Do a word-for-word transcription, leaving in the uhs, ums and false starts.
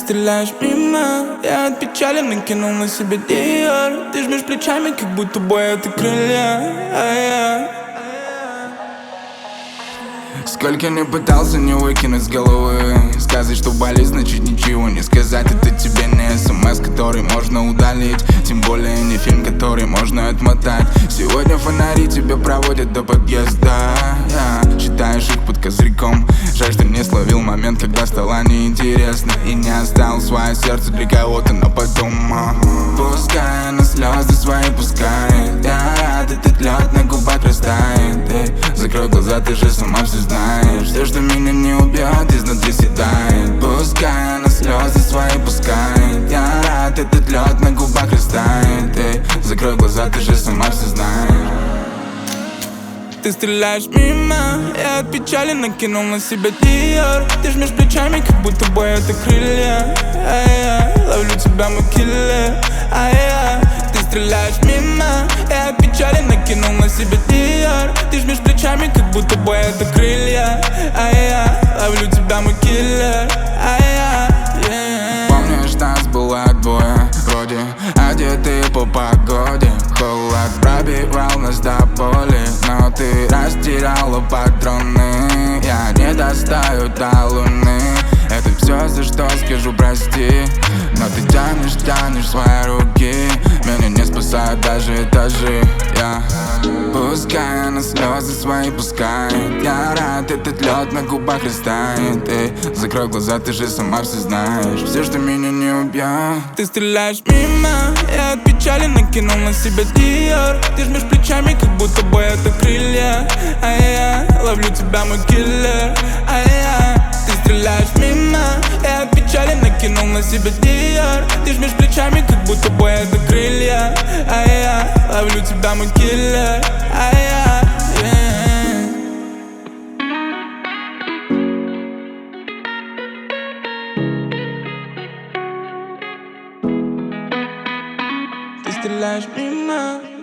стреляешь мимо, я от печали накинул на себя Диор. Ты жмешь плечами, как будто бой это крылья, а я... Сколько не пытался не выкинуть с головы. Сказать, что болит, значит ничего не сказать. Это тебе не смс, который можно удалить. Тем более не фильм, который можно отмотать. Сегодня фонари тебя проводят до подъезда, yeah. Читаешь их под козырьком. Жаль, что не словил момент, когда стало неинтересно. И не оставил свое сердце для кого-то на потом. Пускай на слезы свои пускает. Я рад, этот лед на губах растает. Эй, закрой глаза, ты же сама все знаешь. Все, что меня не убьет, изнутри съедает. Пускай на слезы свои пускает. Я рад, этот лед на губах растает. Эй, закрой глаза, ты же сама все знаешь. Ты стреляешь мимо, я от печали накинул на себя Диор. Ты жмешь плечами, как будто бой это крылья, а я ловлю тебя, мой киллер, а я... Ты стреляешь мимо, я от печали накинул на себя Диор. Ты жмешь плечами, как будто бой это крылья, а я ловлю тебя, мой киллер, а я, yeah. Помнишь, нас было двое, вроде одетые по погоде. Холод пробивал нас до боли, но ты растеряла патроны. Я не достаю до луны. Это все, за что скажу прости. Но ты тянешь, тянешь свои руки. Меня не спасают даже этажи, yeah. Пускай на слезы свои пускает. Я рад, этот лед на губах растает. Эй, закрой глаза, ты же сама все знаешь. Все, что меня не убьет. Ты стреляешь мимо, я от печали накинул на себя Диор. Ты жмешь плечами, как будто бой это крылья, а я ловлю тебя, мой киллер, а я... Ты стреляешь мимо, я от печали накинул на себя Диор. Ты жмешь плечами, как будто бой это крылья, а я ловлю тебя, мой киллер, а я, yeah. Ты стреляешь мимо.